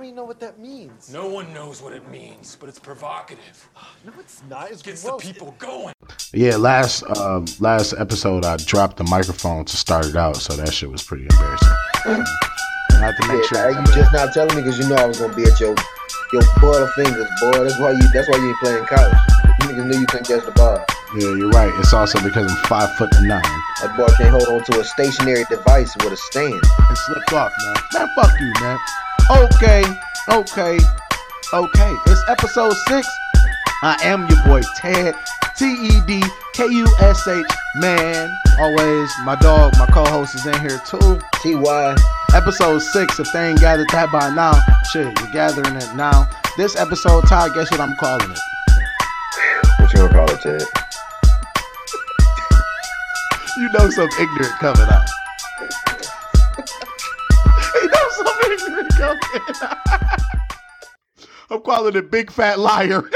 don't even know what that means. No one knows what it means, but it's provocative. No, it's not. It's Gets gross. the people going. Yeah, last episode I dropped the microphone to start it out, so that shit was pretty embarrassing. I had to make sure. You just not telling me because you know I was gonna be at your Butterfingers, boy. That's why you ain't playing college. You niggas knew you couldn't catch the ball. Yeah, you're right. It's also because I'm 5'9". That boy can't hold on to a stationary device with a stand. It slipped off, man. Man, fuck you, man. Okay. It's episode 6. I am your boy Ted, TEDKUSH, man. Always, my dog, my co-host is in here too. TY. Episode 6, if they ain't gathered that by now, shit, you're gathering it now. This episode, Ty, guess what I'm calling it? What you gonna call it, Ted? You know some ignorant coming out. You know some ignorant coming out. I'm calling it Big Fat Liar.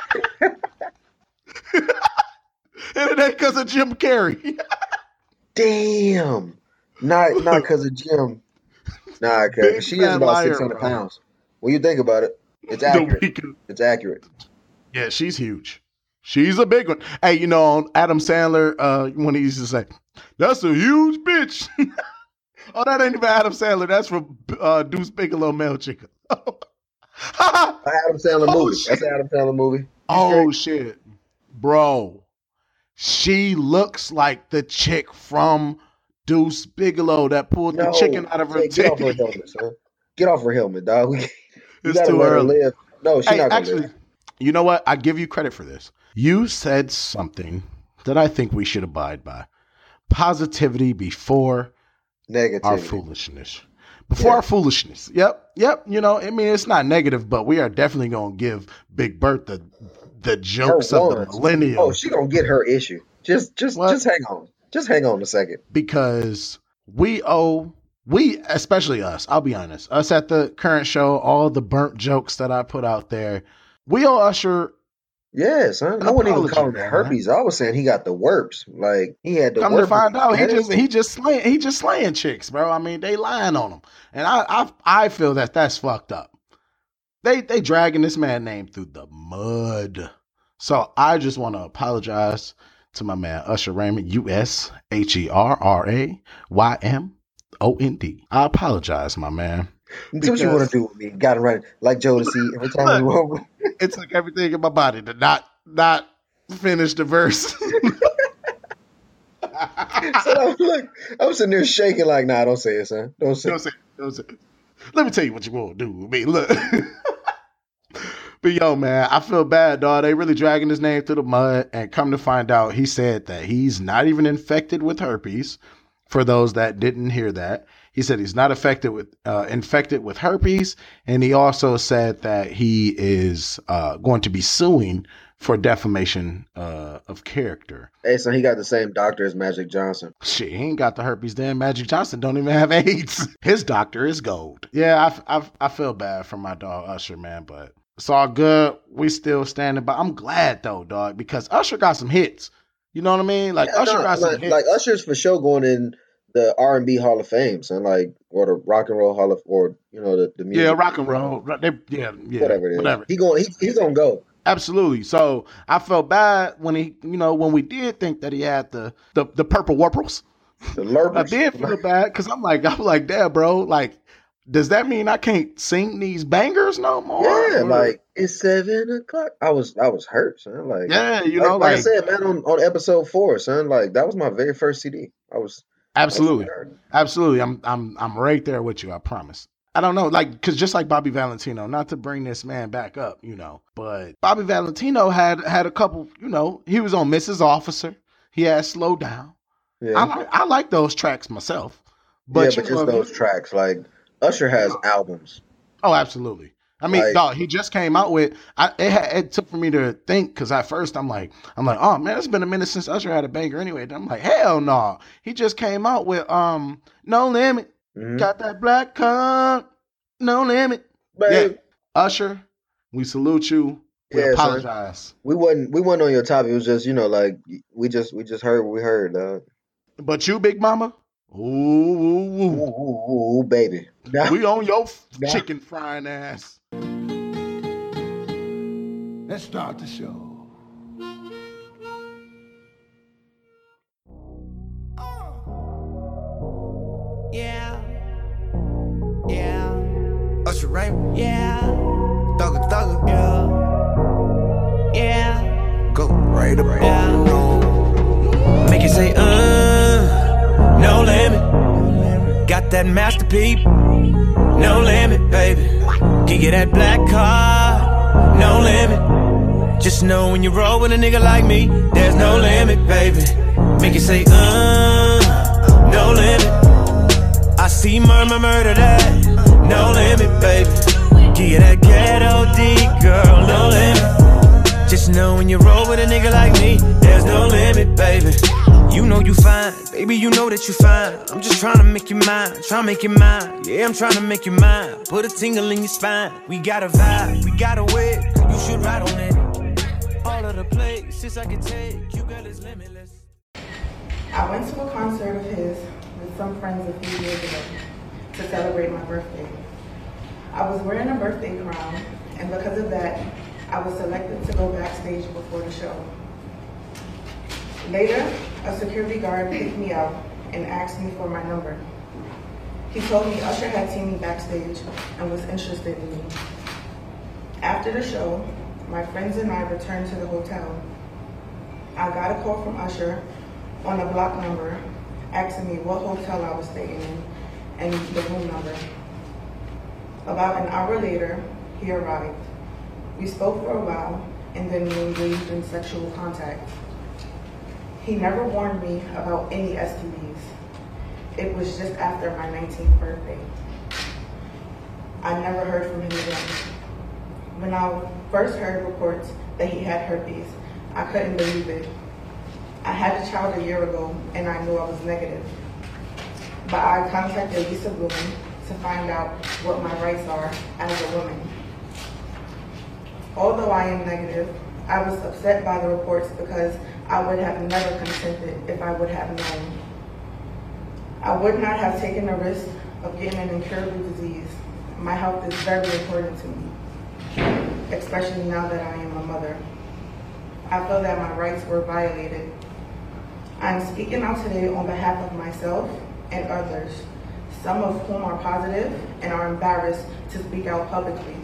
And it ain't because of Jim Carrey. Damn. Not because of Jim. Nah, because she is about 600 pounds. When you think about it, it's accurate. It's accurate. Yeah, she's huge. She's a big one. Hey, you know, on Adam Sandler, when he used to say, "That's a huge bitch." Oh, that ain't even Adam Sandler. That's from Deuce Bigelow, Male Chica. Adam Sandler movie. Shit. That's an Adam Sandler movie. Shit. Bro, she looks like the chick from Deuce Bigelow that pulled the chicken out of her Get off her titty. helmet, son. Get off her helmet, dog. It's too early. Live. No, she's not going to live. You know what? I give you credit for this. You said something that I think we should abide by. Positivity before Negativity. our foolishness. Before our foolishness. Yep. You know, I mean, it's not negative, but we are definitely going to give Big Bert the jokes of the millennium. Oh, she going to get her issue. Just hang on. Just hang on a second. Because we, especially us, I'll be honest, us at the current show, all the burnt jokes that I put out there, we owe Usher. Yeah, son. I wouldn't even call him herpes. I was saying he got the worps. Like he had the. Come to find out, he just slaying chicks, bro. I mean, they lying on him, and I feel that's fucked up. They dragging this man name through the mud. So I just want to apologize to my man Usher Raymond, USHERRAYMOND. I apologize, my man. Do what you want to do with me. Got it right. Like Jodeci every time we walk. It took everything in my body to not finish the verse. So I'm sitting there shaking like, nah, don't say it, son. Don't say it. Let me tell you what you want to do with me. Look. But yo, man, I feel bad, dog. They really dragging his name through the mud, and come to find out, he said that he's not even infected with herpes. For those that didn't hear that, he said he's not infected with herpes, and he also said that he is going to be suing for defamation of character. Hey, so he got the same doctor as Magic Johnson. Shit, he ain't got the herpes. Then Magic Johnson don't even have AIDS. His doctor is gold. Yeah, I feel bad for my dog Usher, man, but it's all good. We still standing by. I'm glad though, dog, because Usher got some hits. You know what I mean? Like Usher got some hits. Like Usher's for sure going in the R&B Hall of Fame, son, like, or the Rock and Roll Hall of, or you know the music. Yeah, rock and roll. Whatever it is. Whatever. He's gonna go. Absolutely. So I felt bad when when we did think that he had the purple warpers. The lurpers. I did feel bad because I'm like, damn, bro. Like, does that mean I can't sing these bangers no more? Yeah, like it's 7:00. I was hurt, son. Like, yeah, like I said, man, on episode 4, son. Like that was my very first CD. Absolutely. I'm right there with you. I promise. I don't know, like, because just like Bobby Valentino, not to bring this man back up, but Bobby Valentino had a couple, he was on Mrs. Officer. He had Slow Down. Yeah. I like those tracks myself. But just those tracks. Like, Usher has albums. Oh, absolutely. I mean, dog, he just came out with, it took for me to think, because at first I'm like, oh man, it's been a minute since Usher had a banger anyway. And I'm like, hell no. He just came out with No Limit. Mm-hmm. Got that black card, No Limit. Babe. Yeah. Usher, we salute you. We apologize. Son. We wasn't on your topic. It was just, like, we just heard what we heard, dog. But you, Big Mama, Ooh, baby. Now, we on your chicken frying ass. Let's start the show. Yeah. Usher Raymond. Yeah. Thugger. Yeah. Go right up. Make it say, no limit. Got that masterpiece. No limit, baby. Give you that black card. No limit. Just know when you roll with a nigga like me, there's no limit, baby. Make it say, no limit. I see murder that. No limit, baby. Give you that ghetto D, girl. No limit. Just know when you roll with a nigga like me, there's no limit, baby. You know you fine, baby, you know that you fine. I'm just trying to make you mine, trying to make you mine. Yeah, I'm trying to make you mine. Put a tingle in your spine. We got a vibe, we got a whip. You should ride on it. All of the places I can take, you girl is limitless. I went to a concert of his with some friends a few years ago to celebrate my birthday. I was wearing a birthday crown, and because of that, I was selected to go backstage before the show. Later, a security guard picked me up and asked me for my number. He told me Usher had seen me backstage and was interested in me. After the show, my friends and I returned to the hotel. I got a call from Usher on a block number asking me what hotel I was staying in and the room number. About an hour later, he arrived. We spoke for a while and then we engaged in sexual contact. He never warned me about any STDs. It was just after my 19th birthday. I never heard from him again. When I first heard reports that he had herpes, I couldn't believe it. I had a child a year ago and I knew I was negative. But I contacted Lisa Bloom to find out what my rights are as a woman. Although I am negative, I was upset by the reports because I would have never consented if I would have known. I would not have taken the risk of getting an incurable disease. My health is very important to me, especially now that I am a mother. I feel that my rights were violated. I am speaking out today on behalf of myself and others, some of whom are positive and are embarrassed to speak out publicly.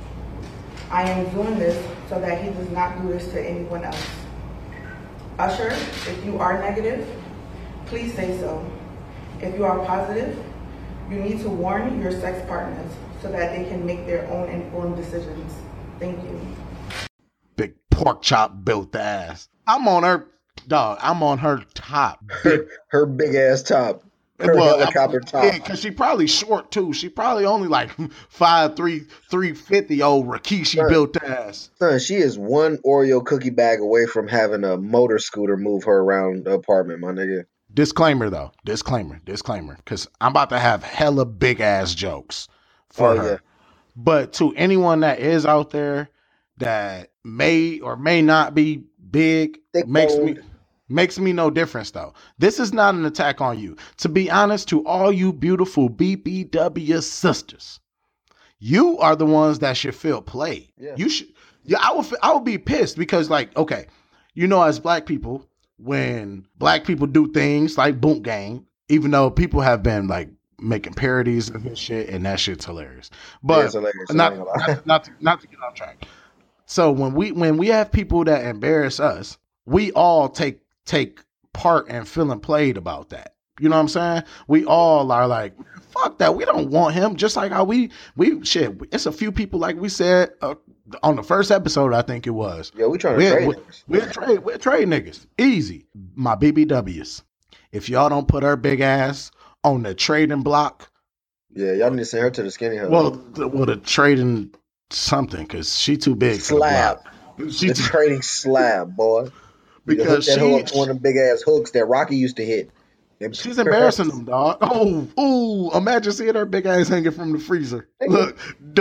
I am doing this so that he does not do this to anyone else. Usher, if you are negative, please say so. If you are positive, you need to warn your sex partners so that they can make their own informed decisions. Thank you. Big pork chop built ass. I'm on her, dog. I'm on her top. Her big ass top. Her helicopter top. Yeah, because she probably short too. She probably only like 5'3", 350 old Rikishi built ass. Son, she is one Oreo cookie bag away from having a motor scooter move her around the apartment, my nigga. Disclaimer though. Disclaimer. Because I'm about to have hella big ass jokes for her. Yeah. But to anyone that is out there that may or may not be big, makes me no difference though. This is not an attack on you. To be honest, to all you beautiful BBW sisters, you are the ones that should feel played. Yeah. You should. Yeah, I would be pissed because, like, okay, you know, as black people, when black people do things like Boot Gang, even though people have been like making parodies of this shit, and that shit's hilarious. But it's hilarious. Not to get off track. So when we have people that embarrass us, we all take part in feeling played about that. You know what I'm saying? We all are like, fuck that. We don't want him. Just like how we shit. It's a few people, like we said on the first episode, I think it was. Yeah, we trying to trade niggas. We're trade niggas. Easy. My BBWs. If y'all don't put her big ass on the trading block. Yeah, y'all need to send her to the skinny hub. Well, the trading something, because she too big. Slab. The trading slab, boy. Because that hoe up to one of them big ass hooks that Rocky used to hit. She's embarrassing them, dog. Oh, imagine seeing her big ass hanging from the freezer. Look.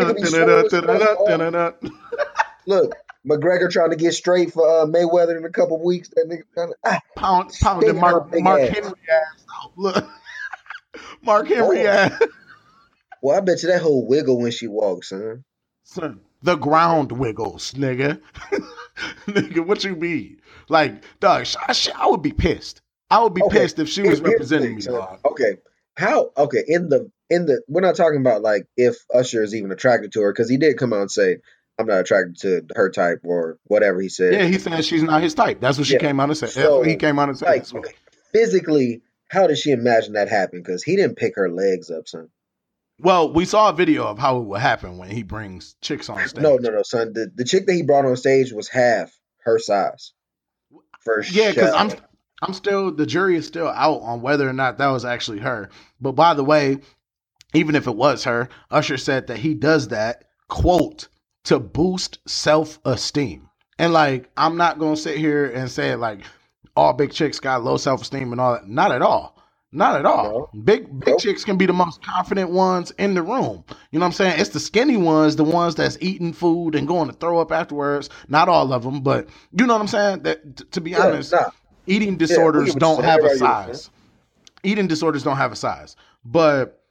Look, McGregor trying to get straight for Mayweather in a couple weeks. That nigga pounding Mark Henry ass out. Look. Mark Henry ass. Well, I bet you that whole wiggle when she walks, son. Son, the ground wiggles, nigga. Nigga, what you mean? Like, dog, I would be pissed. I would be pissed if she was representing me, dog. Okay. Okay, in the we're not talking about like if Usher is even attracted to her, because he did come out and say, I'm not attracted to her type or whatever he said. Yeah, he said she's not his type. That's what she came out and said. So, that's what he came out and said. Like, okay, physically, how does she imagine that happen? Because he didn't pick her legs up, son. Well, we saw a video of how it would happen when he brings chicks on stage. No, son. The chick that he brought on stage was half her size. Yeah, because I'm still, the jury is still out on whether or not that was actually her. But by the way, even if it was her, Usher said that he does that, quote, to boost self-esteem. And like, I'm not going to sit here and say like all big chicks got low self-esteem and all that. Not at all. Not at all. No. Big chicks can be the most confident ones in the room. You know what I'm saying? It's the skinny ones, the ones that's eating food and going to throw up afterwards. Not all of them, but you know what I'm saying? That, to be honest, eating disorders don't have a size. Eating disorders don't have a size. But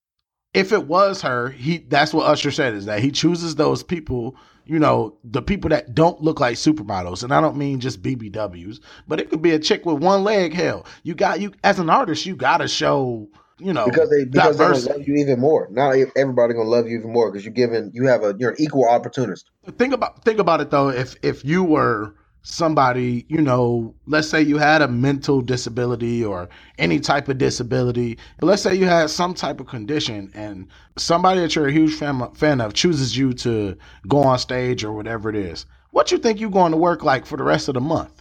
if it was her, that's what Usher said, is that he chooses those people, you know, the people that don't look like supermodels. And I don't mean just BBWs, but it could be a chick with one leg. Hell, you as an artist, you got to show, you know, because they're going to love you even more. Now everybody going to love you even more because you're an equal opportunist. Think about it though. If you were somebody, you know, let's say you had a mental disability or any type of disability, but let's say you had some type of condition and somebody that you're a huge fan of chooses you to go on stage or whatever it is, what you think you're going to work like for the rest of the month?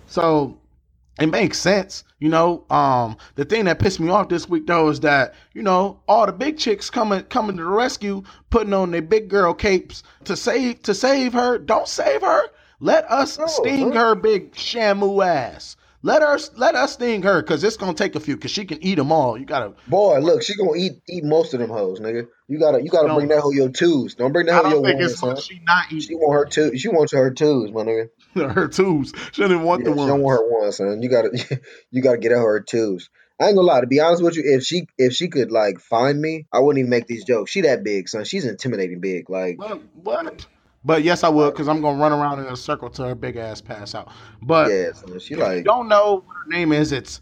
So it makes sense, you know. The thing that pissed me off this week though is that, you know, all the big chicks coming to the rescue, putting on their big girl capes to save her. Don't save her. Let us sting her big shamu ass. Let us sting her because it's gonna take a few because she can eat them all. You gotta look, she gonna eat most of them hoes, nigga. You gotta bring that hoe your twos. Don't bring that hoe your ones, son. She not eating. She want her two. She wants her twos, my nigga. Her twos. She didn't want the ones. She don't want her ones, son. You gotta get her twos. I ain't gonna lie. To be honest with you, if she could like find me, I wouldn't even make these jokes. She that big, son. She's intimidating big. Like what? But yes, I would, because I'm going to run around in a circle till her big ass pass out. But she if you don't know what her name is, it's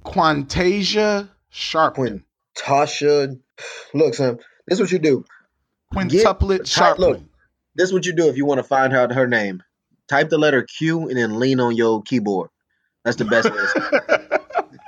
Quantasia Sharpton. Quintasha. Look, son, this is what you do. Quintuplet Sharpton. Look, this is what you do if you want to find out her name. Type the letter Q and then lean on your keyboard. That's the best way.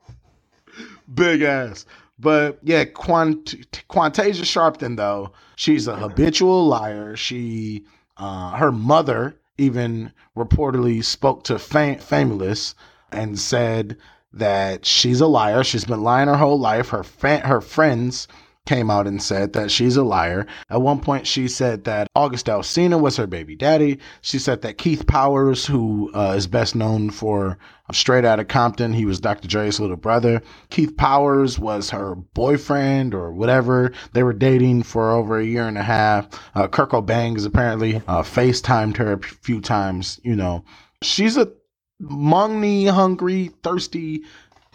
Big ass. But yeah, Quantasia Sharpton, though, she's a habitual liar. She, her mother even reportedly spoke to Famous and said that she's a liar. She's been lying her whole life. Her friends came out and said that she's a liar. At one point, she said that August Alsina was her baby daddy. She said that Keith Powers, who is best known for Straight Outta Compton, he was Dr. Dre's little brother. Keith Powers was her boyfriend or whatever. They were dating for over a year and a half. Kurt Cobain has apparently FaceTimed her a few times. You know, she's a money hungry, thirsty,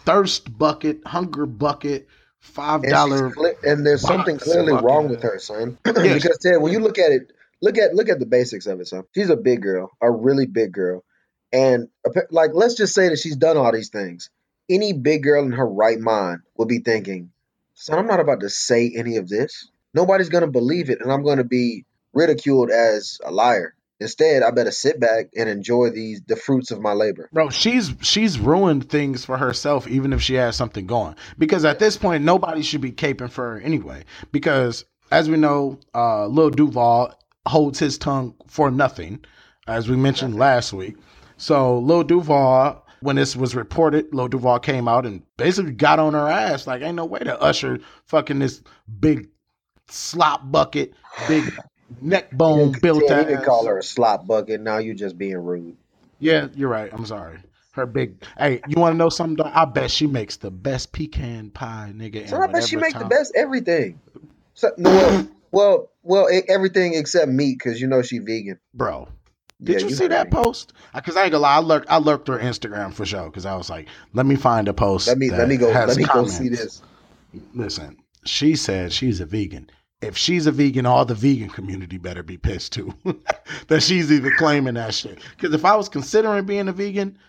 hunger bucket. $5 and there's something clearly wrong with her, son. Because Ted, when you look at it, look at the basics of it, son. She's a big girl, a really big girl, and like let's just say that she's done all these things. Any big girl in her right mind would be thinking, "Son, I'm not about to say any of this. Nobody's gonna believe it, and I'm gonna be ridiculed as a liar." Instead, I better sit back and enjoy the fruits of my labor. Bro, she's ruined things for herself, even if she has something going. Because at this point, nobody should be caping for her anyway. Because as we know, Lil Duval holds his tongue for nothing, as we mentioned last week. So Lil Duval, when this was reported, Lil Duval came out and basically got on her ass. Like, ain't no way to Usher fucking this big slop bucket, big neck bone built ass. You didn't call her a slop bucket. Now you just being rude. Yeah, you're right. I'm sorry. Her big. Hey, you want to know something? I bet she makes the best pecan pie, nigga. So I bet she makes the best everything. So, well, everything except meat, because you know she vegan. Bro, did you see that post? Because I ain't gonna lie, I lurked her Instagram for sure. Because I was like, let me find a post. Let me go see this. Listen, she said she's a vegan. If she's a vegan, all the vegan community better be pissed too that she's even claiming that shit. Because if I was considering being a vegan,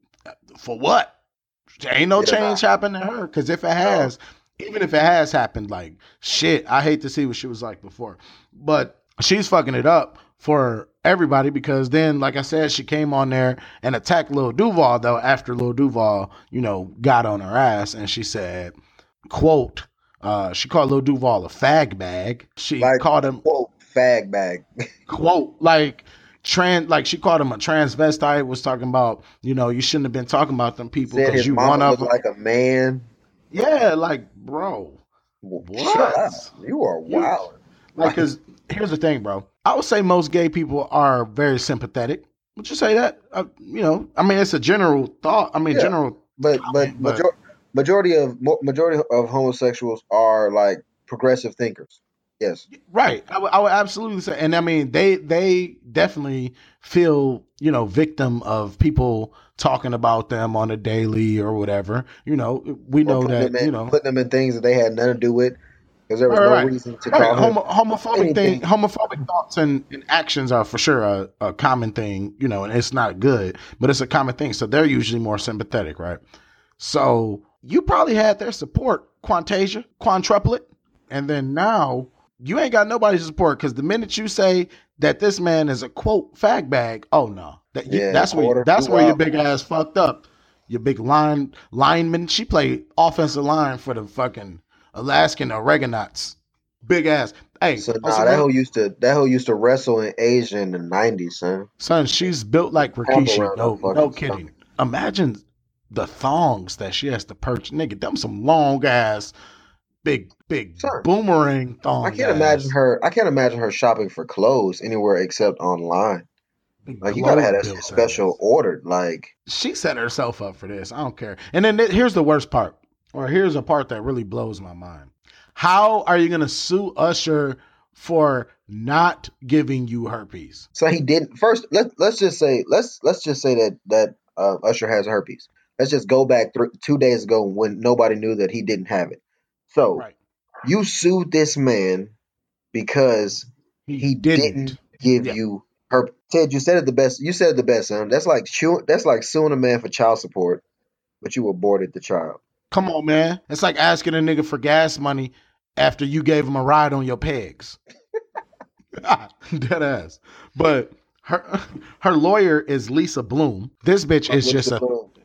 for what? There ain't no change happened to her. Because if it has, even if it has happened, like shit, I hate to see what she was like before. But she's fucking it up for everybody because then, like I said, she came on there and attacked Lil Duval though after Lil Duval, got on her ass and she said, quote, she called Lil Duval a fag bag. She called him quote fag bag. Quote like she called him a transvestite. Was talking about you shouldn't have been talking about them people because you one of them. Like a man. Yeah, like bro, what? Shut up. You are wild. Like, because here's the thing, bro. I would say most gay people are very sympathetic. Would you say that? I mean, it's a general thought. I mean, general. But majority of homosexuals are like progressive thinkers. Yes. Right. I would absolutely say, and I mean, they definitely feel, victim of people talking about them on a daily or whatever. We know that, putting them in things that they had nothing to do with. Because there was no reason to call him homophobic thoughts and actions are for sure a common thing, and it's not good, but it's a common thing. So they're usually more sympathetic, right? So you probably had their support, quintuplet, and then now you ain't got nobody's support because the minute you say that this man is a quote fag bag, oh no, that's where your big ass fucked up. Your big lineman, she played offensive line for the fucking Alaskan Oregonites. Big ass. Hey, so that hoe used to wrestle in Asia in the 90s, son. Son, she's built like Rikishi. No kidding. Imagine the thongs that she has to purchase. Nigga, them some long ass, big son, boomerang thongs. I can't imagine her shopping for clothes anywhere except online. Like you gotta have that special ordered. Like she set herself up for this. I don't care. And then here's the worst part. Or here's a part that really blows my mind. How are you going to sue Usher for not giving you herpes? So he didn't. First, let's just say that Usher has herpes. Let's just go back 2 days ago when nobody knew that he didn't have it. So you sued this man because he didn't give you herpes. Ted, you said it the best. You said it the best, son. That's like suing a man for child support, but you aborted the child. Come on, man. It's like asking a nigga for gas money after you gave him a ride on your pegs. Dead ass. But her lawyer is Lisa Bloom. This bitch is just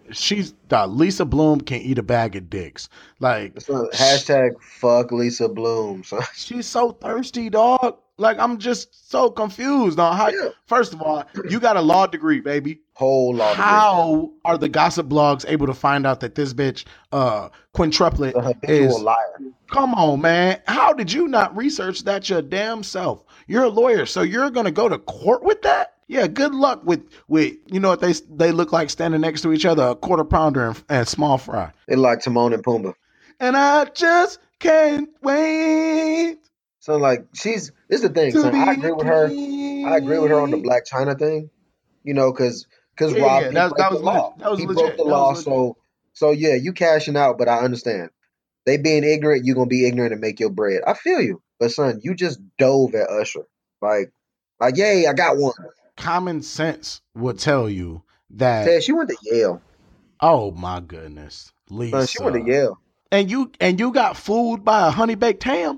Lisa Bloom can eat a bag of dicks. Like hashtag fuck Lisa Bloom. Son. She's so thirsty, dog. Like I'm just so confused on how. Yeah. First of all, you got a law degree, baby. Whole law degree. How are the gossip blogs able to find out that this bitch, quintuplet, is a liar? Come on, man. How did you not research that your damn self? You're a lawyer, so you're gonna go to court with that? Yeah. Good luck with what they look like standing next to each other, a quarter pounder and small fry. They like Timon and Pumbaa. And I just can't wait. So like this is the thing. So I agree with her. I agree with her on the Black China thing. Because Rob broke the law. He broke the law. So yeah, you cashing out, but I understand. They being ignorant, you're gonna be ignorant and make your bread. I feel you. But son, you just dove at Usher. Like yay, I got one. Common sense would tell you that Ted, she went to Yale. Oh my goodness. Lisa. Son, she went to Yale. And you got fooled by a honey baked ham?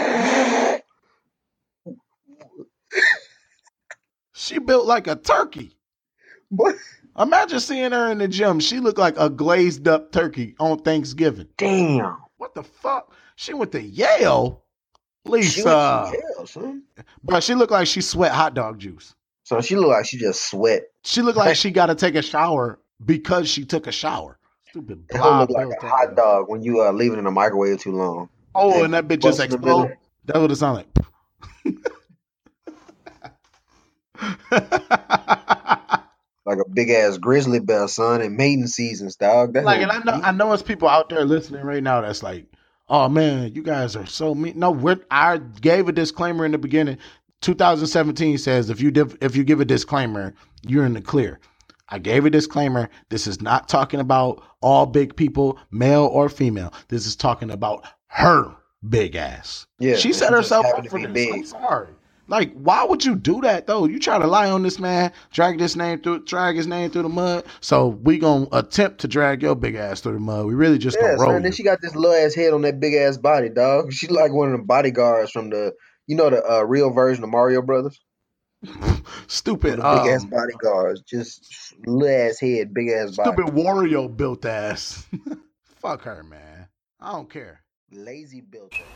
She built like a turkey. What? Imagine seeing her in the gym. She looked like a glazed up turkey on Thanksgiving. Damn. What the fuck? She went to Yale? Lisa. She went to Yale, son. But she looked like she sweat hot dog juice. So she looked like she just sweat. She looked like she got to take a shower because she took a shower. Stupid blob. It looked like a hot dog when you leave it in the microwave too long. Oh, and that bitch just exploded. That's what it sounded like. Like a big ass grizzly bear, son, in mating seasons, dog. And I know it's people out there listening right now that's like, oh man, you guys are so mean. No, I gave a disclaimer in the beginning. 2017 says if you give a disclaimer, you're in the clear. I gave a disclaimer. This is not talking about all big people, male or female. This is talking about her big ass. Yeah, she and set she just herself happened up to for be this. big. I'm sorry. Like, why would you do that though? You try to lie on this man, drag his name through the mud. So we gonna attempt to drag your big ass through the mud. We really just gonna Yeah, roll son. Then you. she got this little ass head on that big ass body, dog. She's like one of the bodyguards from the real version of Mario Brothers. Stupid The big ass bodyguards, just little ass head, big ass body. stupid Wario built ass. Fuck her, man. I don't care. Lazy built it.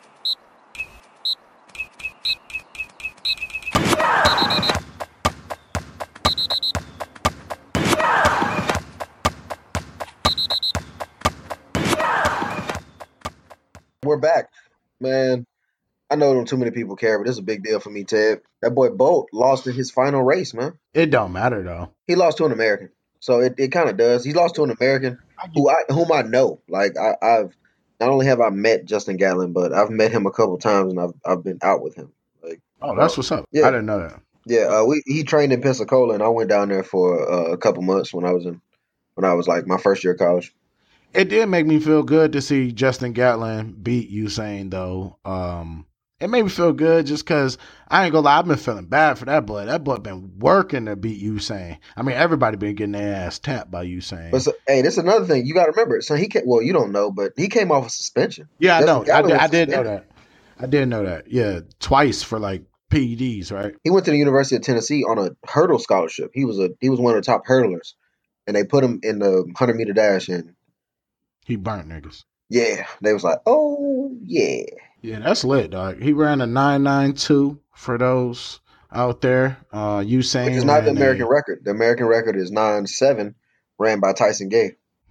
We're back, man. I know too many people care, but this is a big deal for me, Ted. That boy Bolt lost in his final race, man. It don't matter though. He lost to an American, so it kind of does. He lost to an American whom I know. Like I've not only have I met Justin Gatlin, but I've met him a couple times, and I've been out with him. Like, oh, that's what's up. Yeah. I didn't know that. Yeah, he trained in Pensacola, and I went down there for a couple months when I was like my first year of college. It did make me feel good to see Justin Gatlin beat Usain, though. It made me feel good just because I ain't gonna lie, I've been feeling bad for that boy. That boy been working to beat Usain. I mean, everybody been getting their ass tapped by Usain. But hey, this is another thing you got to remember. So you don't know, but he came off a suspension. Yeah, I know. I did suspended. know that. I did know that. Yeah, twice for like PEDs, right? He went to the University of Tennessee on a hurdle scholarship. He was one of the top hurdlers, and they put him in the 100-meter dash, and he burnt niggas. Yeah, they was like, oh yeah. Yeah, that's lit, dog. He ran a 9.92 for those out there. Usain, which is not the American record. The American record is 9.7, ran by Tyson Gay.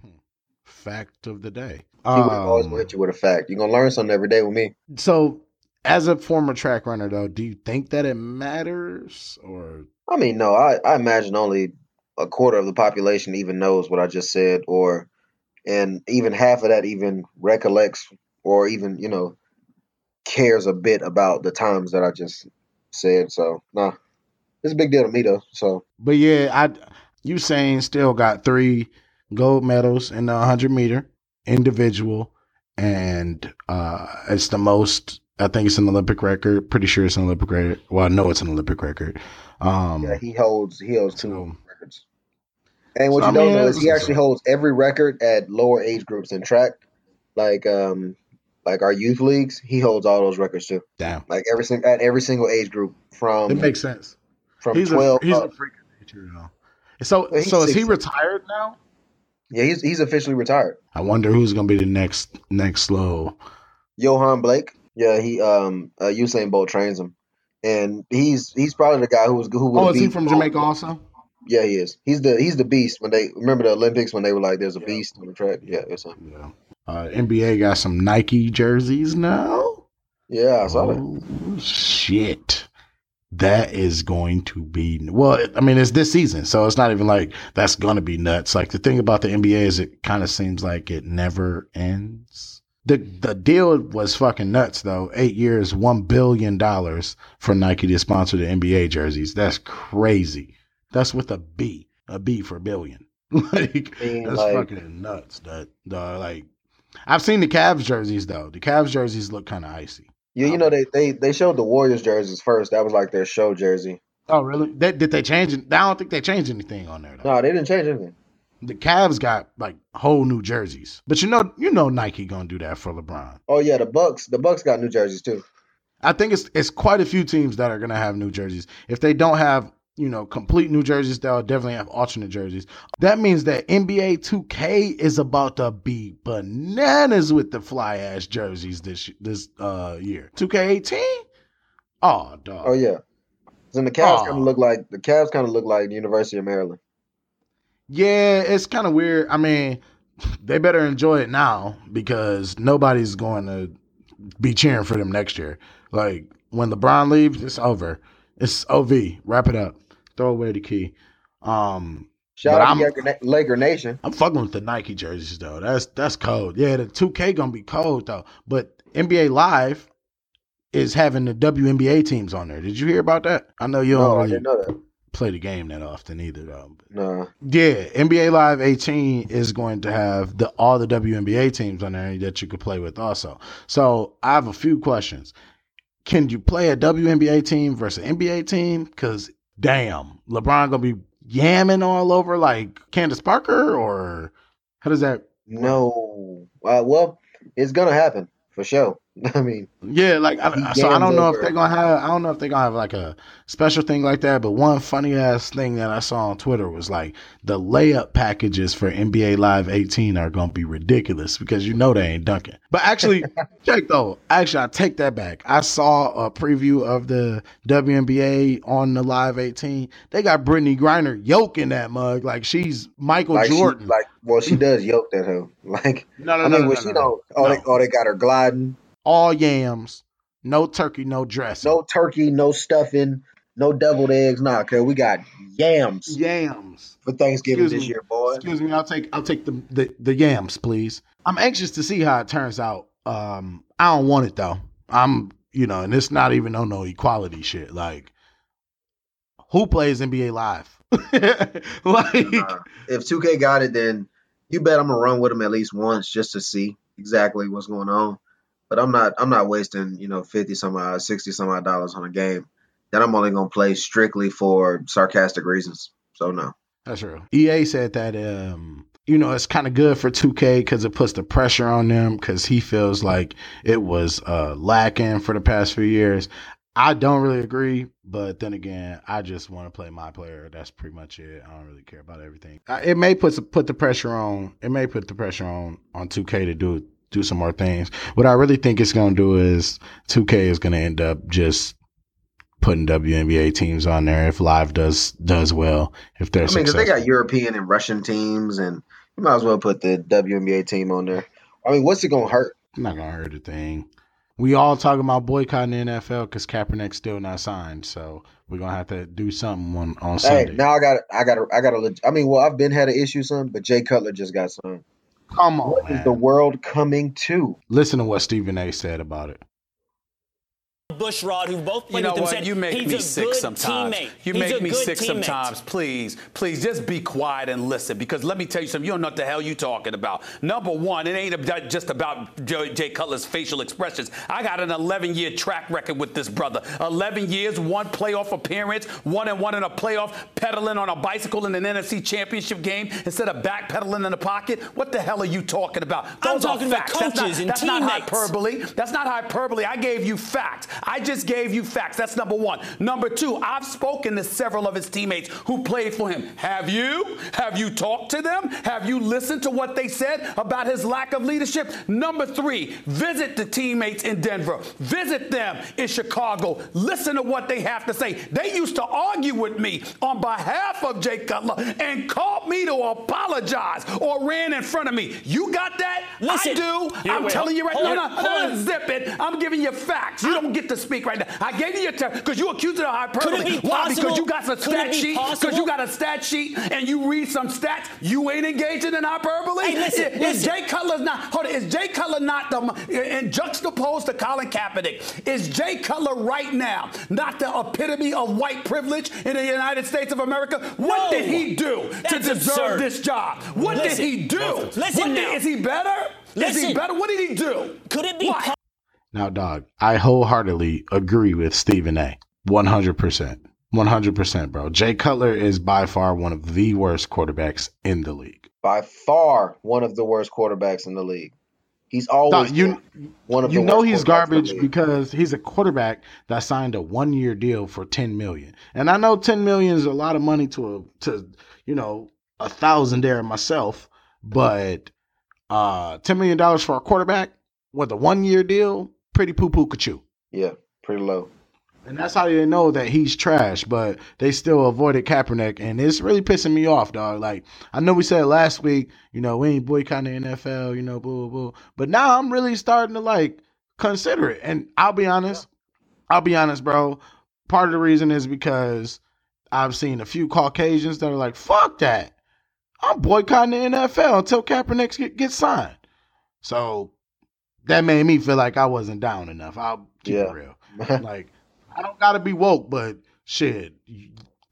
Fact of the day. He would always hit you with a fact. You're gonna learn something every day with me. So, as a former track runner, though, do you think that it matters? Or I mean, no. I imagine only a quarter of the population even knows what I just said, and even half of that even recollects or even cares a bit about the times that I just said. So, nah, it's a big deal to me though. So, but yeah, Usain still got 3 gold medals in the 100-meter individual, and it's the most. I think it's an Olympic record. Pretty sure it's an Olympic record. Well, I know it's an Olympic record. Yeah, he holds 2 records. And what you don't know is he actually holds every record at lower age groups in track, like our youth leagues. He holds all those records too. Damn. Like at every single age group from. It makes sense. From he's 12. He's a freak of nature, though. So is he retired now? Yeah, he's officially retired. I wonder who's gonna be the next slow. Johan Blake. Yeah, he Usain Bolt trains him, and he's probably the guy who would. Oh, is he from Jamaica also? Yeah, he is. He's the beast. When they remember the Olympics when they were like, "There's a beast on the track." Yeah, it's him. Yeah. NBA got some Nike jerseys now. Yeah, I saw that. Oh, shit. That is going to be, well, I mean, it's this season, so it's not even like that's going to be nuts. Like, the thing about the NBA is it kind of seems like it never ends. The deal was fucking nuts, though. 8 years, $1 billion for Nike to sponsor the NBA jerseys. That's crazy. That's with a B for billion. That's fucking nuts. Like, I've seen the Cavs jerseys, though. The Cavs jerseys look kind of icy. Yeah, they showed the Warriors jerseys first. That was like their show jersey. Oh, really? Did they change it? I don't think they changed anything on there, though. No, they didn't change anything. The Cavs got like whole new jerseys, but you know Nike gonna do that for LeBron. Oh yeah, the Bucks got new jerseys too. I think it's quite a few teams that are gonna have new jerseys. If they don't have complete new jerseys, they'll definitely have alternate jerseys. That means that NBA 2K is about to be bananas with the fly ass jerseys this year. 2K18? Oh, dog. Oh yeah. Then the Cavs kind of look like the University of Maryland. Yeah, it's kind of weird. I mean, they better enjoy it now because nobody's going to be cheering for them next year. Like, when LeBron leaves, it's over. It's OV. Wrap it up. Throw away the key. Shout out to Laker Nation. I'm fucking with the Nike jerseys, though. That's cold. Yeah, the 2K going to be cold, though. But NBA Live is having the WNBA teams on there. Did you hear about that? I know you don't I didn't know that. play the game that often either, though. No. Yeah, NBA Live 18 is going to have all the WNBA teams on there that you could play with also. So I have a few questions. Can you play a WNBA team versus an NBA team? Because, damn, LeBron going to be yamming all over like Candace Parker, or how does that work? No. Well, it's going to happen for sure. I mean, yeah, like so I don't know if they're gonna have like a special thing like that. But one funny ass thing that I saw on Twitter was like the layup packages for NBA Live 18 are gonna be ridiculous because you know they ain't dunking. But actually, I take that back. I saw a preview of the WNBA on the Live 18. They got Brittany Griner yoking that mug like she's Michael Jordan. She does yoke that hoe. Like no. They got her gliding. All yams, no turkey, no dressing. No turkey, no stuffing, no deviled eggs. Nah, cause we got yams. Yams for Thanksgiving this year, boy. Excuse me, I'll take the yams, please. I'm anxious to see how it turns out. I don't want it though. And it's not even on no equality shit. Like, who plays NBA Live? If 2K got it, then you bet I'm gonna run with them at least once just to see exactly what's going on. But I'm not wasting, $50 some odd, $60 some odd dollars on a game that I'm only gonna play strictly for sarcastic reasons. So no. That's true. EA said that it's kind of good for 2K because it puts the pressure on them because he feels like it was lacking for the past few years. I don't really agree, but then again, I just want to play my player. That's pretty much it. I don't really care about everything. It may put the pressure on. It may put the pressure on 2K to do some more things. What I really think it's going to do is 2K is going to end up just putting WNBA teams on there if Live does well. If they're successful. Because they got European and Russian teams, and you might as well put the WNBA team on there. I mean, what's it going to hurt? Not going to hurt a thing. We all talking about boycotting the NFL because Kaepernick's still not signed, so we're gonna have to do something on Sunday. Hey, now I've been had an issue, son, but Jay Cutler just got signed. Come on, what man. is the world coming to? Listen to what Stephen A. said about it. Bushrod, who both played with him, said you make me sick sometimes. Teammate. You make me sick sometimes. Please, just be quiet and listen, because let me tell you something. You don't know what the hell you talking about. Number one, it ain't just about Jay Cutler's facial expressions. I got an 11-year track record with this brother. 11 years, 1 playoff appearance, 1-1 in a playoff, pedaling on a bicycle in an NFC championship game instead of backpedaling in the pocket. What the hell are you talking about? Those I'm talking about coaches and teammates. That's not hyperbole. That's not hyperbole. I gave you facts. I just gave you facts. That's number one. Number two, I've spoken to several of his teammates who played for him. Have you? Have you talked to them? Have you listened to what they said about his lack of leadership? Number three, visit the teammates in Denver. Visit them in Chicago. Listen to what they have to say. They used to argue with me on behalf of Jay Cutler and called me to apologize or ran in front of me. You got that? Listen, I do. I'm telling you right now. Zip it. I'm giving you facts. You don't get to speak right now. I gave you your time because you accused it of hyperbole. Why? Because you got a stat sheet. Because you got a stat sheet and you read some stats. You ain't engaging in hyperbole. Hey, listen. Is Jay Cutler not and juxtaposed to Colin Kaepernick? Is Jay Cutler right now not the epitome of white privilege in the United States of America? What did he do to deserve this job? What did he do? Is he better? Is he better? What did he do? Could it be? Now, dog, I wholeheartedly agree with Stephen A. 100%. 100%, bro. Jay Cutler is by far one of the worst quarterbacks in the league. By far one of the worst quarterbacks in the league. He's always one of the worst. He's garbage because he's a quarterback that signed a 1-year deal for $10 million. And I know $10 million is a lot of money to 1,000 there myself, but $10 million for a quarterback with a 1-year deal, pretty poo-poo ka-choo. Yeah, pretty low. And that's how you know that he's trash, but they still avoided Kaepernick, and it's really pissing me off, dog. Like, I know we said last week, we ain't boycotting the NFL, boo, boo, boo. But now I'm really starting to, consider it. And I'll be honest, bro. Part of the reason is because I've seen a few Caucasians that are like, fuck that. I'm boycotting the NFL until Kaepernick gets signed. So that made me feel like I wasn't down enough. I'll keep it real. I don't gotta be woke, but shit,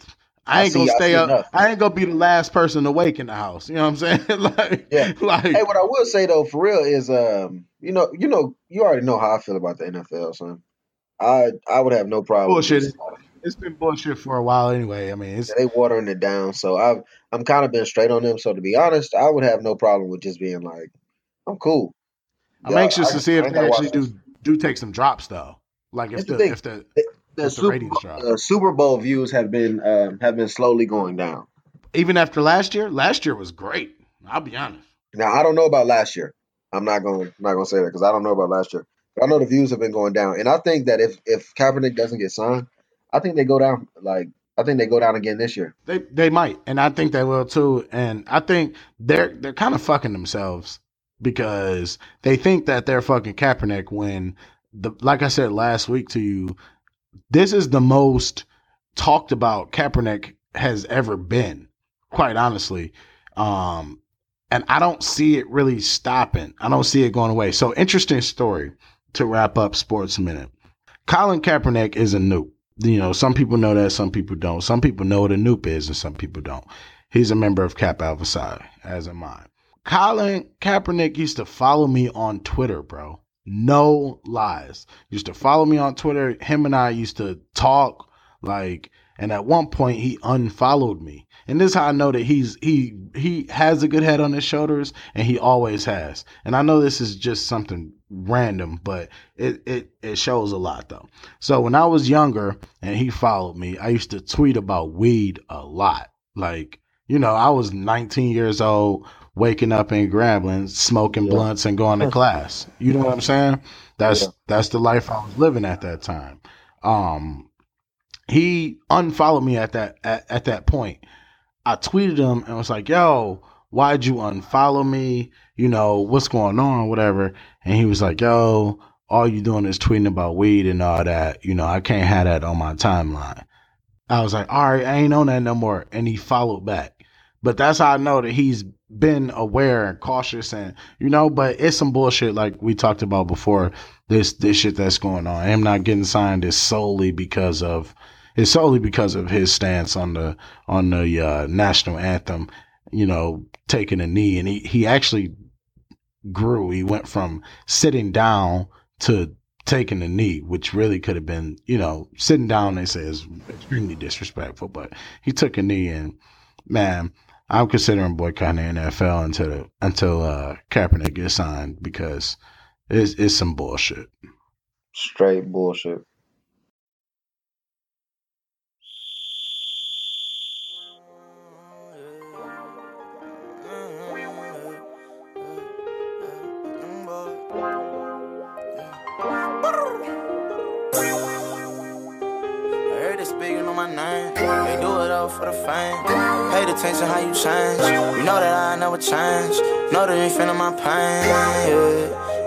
I ain't gonna stay up. Enough. I ain't gonna be the last person awake in the house. You know what I'm saying? Like, yeah. Like, hey, what I will say though, for real, is you already know how I feel about the NFL, son. I would have no problem. Bullshit. It's been bullshit for a while anyway. I mean, they watering it down. So I'm kind of been straight on them. So to be honest, I would have no problem with just being like, I'm cool. I'm anxious to see if they actually do take some drops though. Like if the ratings drop. The Super Bowl views have been slowly going down. Even after last year was great. I'll be honest. Now I don't know about last year. I'm not going to say that because I don't know about last year. But I know the views have been going down, and I think that if Kaepernick doesn't get signed, I think they go down. I think they go down again this year. They might, and I think they will too. And I think they're kind of fucking themselves because they think that they're fucking Kaepernick when like I said last week to you, this is the most talked about Kaepernick has ever been, quite honestly. And I don't see it really stopping. I don't see it going away. So interesting story to wrap up Sports Minute. Colin Kaepernick is a noob. You know, some people know that, some people don't. Some people know what a noob is and some people don't. He's a member of Kappa Alpha Psi, as am I. Colin Kaepernick used to follow me on Twitter, bro. No lies. Used to follow me on Twitter. Him and I used to talk, and at one point he unfollowed me. And this is how I know that he has a good head on his shoulders, and he always has. And I know this is just something random, but it shows a lot though. So when I was younger and he followed me, I used to tweet about weed a lot. I was 19 years old, waking up in Grambling, smoking blunts and going to class. You know what I'm saying? That's the life I was living at that time. He unfollowed me at that point. I tweeted him and was like, yo, why'd you unfollow me? You know, what's going on, whatever. And he was like, yo, all you doing is tweeting about weed and all that. You know, I can't have that on my timeline. I was like, all right, I ain't on that no more. And he followed back. But that's how I know that he's been aware and cautious and, but it's some bullshit like we talked about before. This shit that's going on. Him not getting signed is solely because of his stance on the national anthem, taking a knee. And he actually grew. He went from sitting down to taking a knee, which really could have been, sitting down, they say is extremely disrespectful, but he took a knee. And man, I'm considering boycotting the NFL until Kaepernick gets signed because it's some bullshit. Straight bullshit. They do it all for the fame. Pay attention how you change. You know that I never change. Know that you ain't feeling my pain.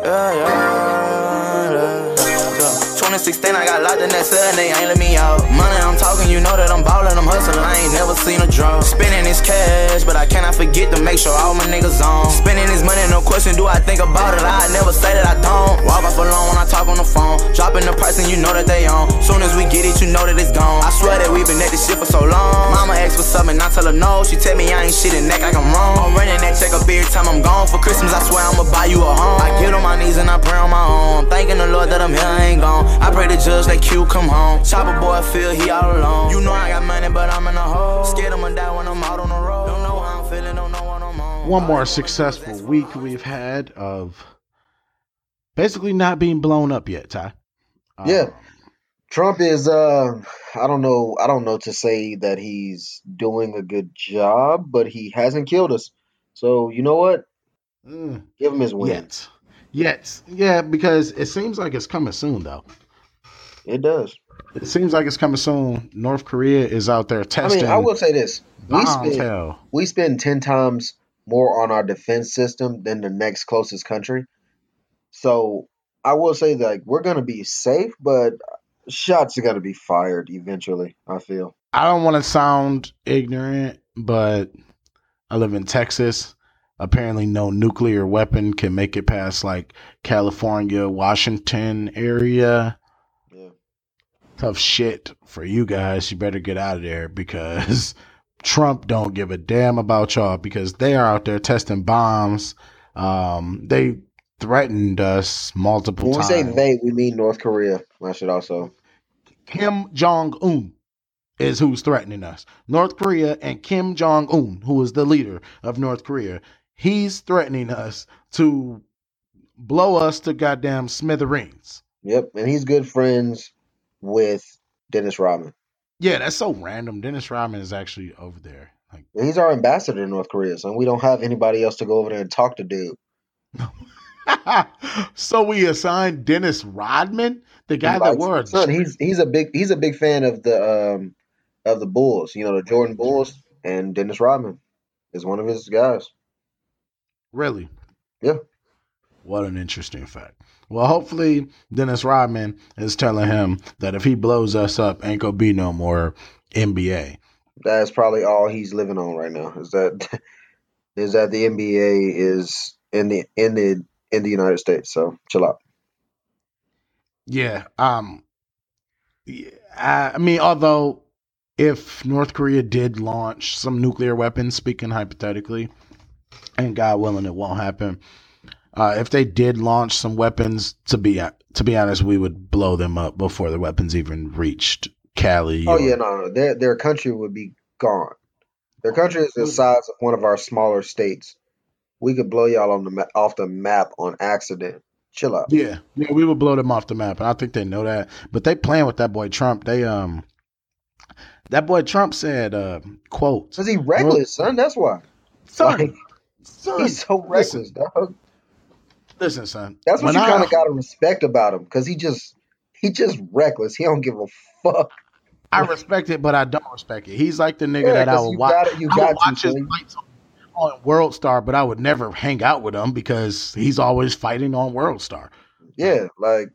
Yeah. 2016, I got locked in that cell and they ain't let me out. Money I'm talking, you know that I'm ballin', I'm hustlin', I ain't never seen a drop. Spending this cash, but I cannot forget to make sure all my niggas on. Spending this money, no question, do I think about it? I never say that I don't. Walk off alone when I talk on the phone. Dropping the price and you know that they on. Soon as we get it, you know that it's gone. I swear that we been at this shit for so long. Mama asked for something, I tell her no. She tell me I ain't shit and act like I'm wrong. I'm running that check up every time I'm gone. For Christmas, I swear I'ma buy you a home. I get on my knees and I pray on my own. Thanking the Lord that I'm here, I ain't gone. I pray the judge let Q come home. Chopper boy feel he all alone. You know I got money, but I'm in a hole. Scared I'ma die when I'm out on the road. Don't know how I'm feeling, don't know what I'm on. One more successful week we've had of basically not being blown up yet, Ty. Yeah. Trump is I don't know to say that he's doing a good job, but he hasn't killed us. So you know what? Give him his win. Yet. Yeah, because it seems like it's coming soon though. It does. It seems like it's coming soon. North Korea is out there testing. I mean, I will say this. We spend 10 times more on our defense system than the next closest country. So I will say that we're going to be safe, but shots are going to be fired eventually, I feel. I don't want to sound ignorant, but I live in Texas. Apparently no nuclear weapon can make it past like California, Washington area. tough shit for you guys. You better get out of there because Trump don't give a damn about y'all because they are out there testing bombs. They threatened us multiple times. When we say they, we mean North Korea. I should also. Kim Jong-un is who's threatening us. North Korea and Kim Jong-un, who is the leader of North Korea, he's threatening us to blow us to goddamn smithereens. Yep, and he's good friends with Dennis Rodman. Yeah, that's so random. Dennis Rodman is actually over there. Like, he's our ambassador in North Korea, so we don't have anybody else to go over there and talk to dude. So we assigned Dennis Rodman, the guy that wore a son. He's a big fan of the Bulls. You know, the Jordan Bulls, and Dennis Rodman is one of his guys. Really? Yeah. What an interesting fact. Well, hopefully Dennis Rodman is telling him that if he blows us up, ain't gonna be no more NBA. That's probably all he's living on right now. Is that the NBA is in the United States? So chill out. Yeah. I mean, although if North Korea did launch some nuclear weapons, speaking hypothetically, and God willing, it won't happen. If they did launch some weapons, to be honest, we would blow them up before the weapons even reached Cali. No. Their country would be gone. Their country is the size of one of our smaller states. We could blow y'all off the map on accident. Chill out. Yeah, we would blow them off the map, and I think they know that. But they playing with that boy Trump. That boy Trump said, "quote." Because he reckless, son. That's why. Son, he's so reckless, dog. Listen, son. That's what you kind of gotta respect about him, because he just reckless. He don't give a fuck. I respect it, but I don't respect it. He's like the nigga that I would watch. I would watch his fights on World Star, but I would never hang out with him because he's always fighting on World Star. Yeah, like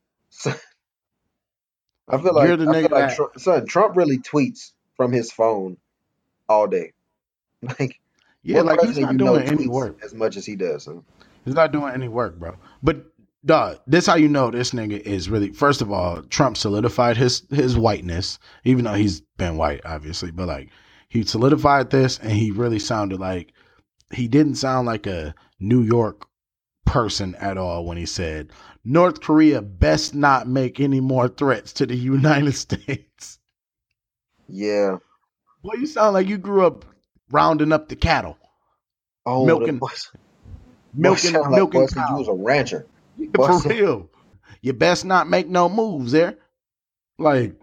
I feel like Trump really tweets from his phone all day. Like, yeah, like he's not doing any work as much as he does. Huh? He's not doing any work, bro. But dog, this how you know this nigga is really. First of all, Trump solidified his whiteness, even though he's been white, obviously. But like, he solidified this, and he really sounded like he didn't sound like a New York person at all when he said North Korea best not make any more threats to the United States. Yeah. Well, you sound like you grew up rounding up the cattle. Oh, milking cows. You was a rancher. For real. You best not make no moves there. Like,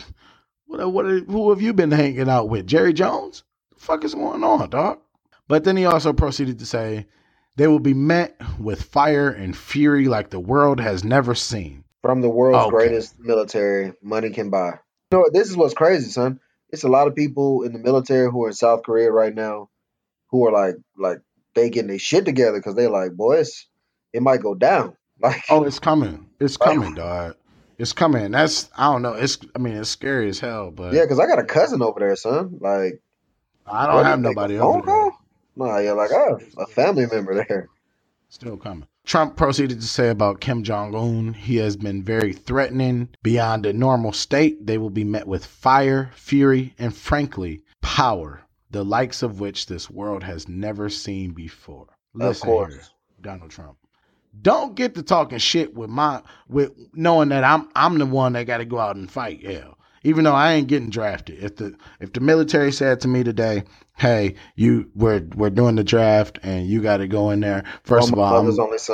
who have you been hanging out with? Jerry Jones? What the fuck is going on, dog? But then he also proceeded to say, they will be met with fire and fury like the world has never seen. From the world's greatest military money can buy. You know, this is what's crazy, son. It's a lot of people in the military who are in South Korea right now who are like they getting their shit together because they're like, boys, it might go down. Like, oh, it's coming. It's coming, dog. It's coming. I don't know. It's scary as hell, but yeah, because I got a cousin over there, son. Like, I don't have nobody over there. No, yeah, like I have a family member there. Still coming. Trump proceeded to say about Kim Jong-un, he has been very threatening. Beyond a normal state, they will be met with fire, fury, and frankly, power, the likes of which this world has never seen before. Listen here, Donald Trump. Don't get to talking shit with knowing that I'm the one that got to go out and fight. Hell, even though I ain't getting drafted. If the military said to me today, "Hey, we're doing the draft and you got to go in there," first of all, I'm